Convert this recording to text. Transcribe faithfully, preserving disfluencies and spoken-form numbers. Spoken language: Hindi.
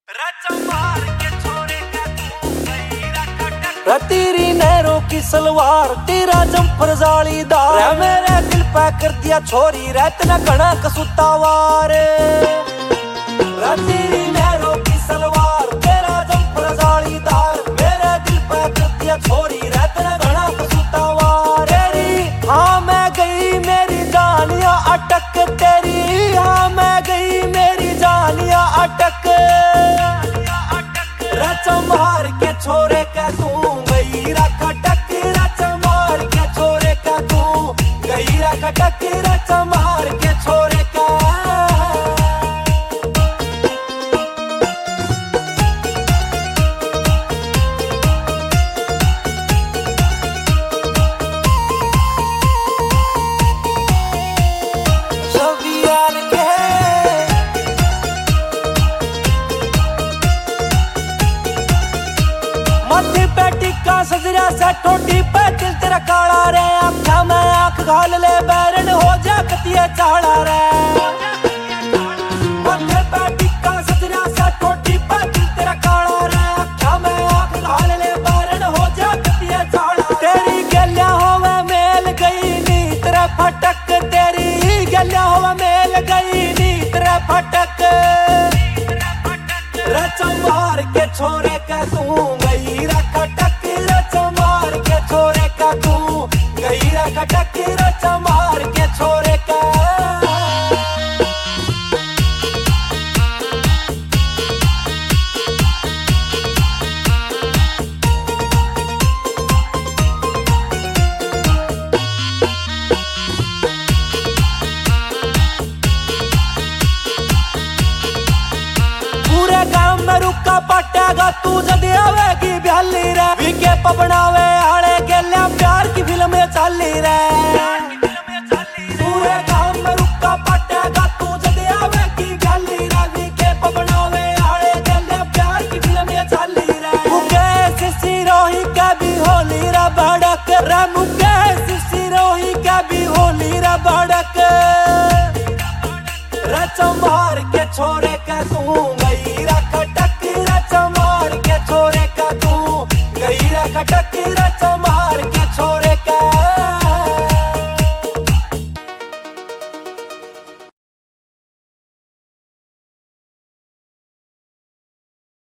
तेरी नहरों की सलवार तेरा जंपर जालीदार मेरे दिल पे कर दिया छोरी रहत न घना कसुतावार। तेरी नहरों की सलवार तेरा जंपर जालीदार मेरे दिल पे कर दिया छोरी रहत न घना कसुतावार। तेरी हाँ मैं गई मेरी जानिया अटक तेरी हाँ मैं गई मेरी जानिया अटक रच मार के छोरे का तू गई रख टक रच मार के छोरे का तू गई रख टक रच मार के छोरे का। माथे पे टिक्का सजरा से ठोडी पे दिल तेरा काला रे आँखा में आँख घाल ले बैरन हो जा कतिया चाड़ा रे। माथे पे टिक्का सजरा से ठोडी पे दिल तेरा काला रे आँखा में आँख घाल ले बैरन हो जा कतिया चाड़ा। तेरी गलिया होवे मेल गई नी तेरा फटक तेरी गलिया होवे मेल गई नी तेरा फटक रच मार के छोरे का तू गई रख टक रच मार के छोरे का तू गई रख टक रच मार के छोरे का। पूरे गांव में रुका पटेगा तू जद आवेगी ब्याली रे विके पबनावे आले गेल्या प्यार की फिल्म चाली रे। पूरे गांव में रुका पटेगा तू जद आवेगी ब्याली रे विके पबनावे आले गेल्या प्यार की फिल्म चाली रे। मुकेश सिरोही का भी होली रे भड़क रे मुकेश सिरोही का भी होली रे भड़क रच मार के छोरे का तू गई रख टक रच मार के छोरे का तू गई रख टक।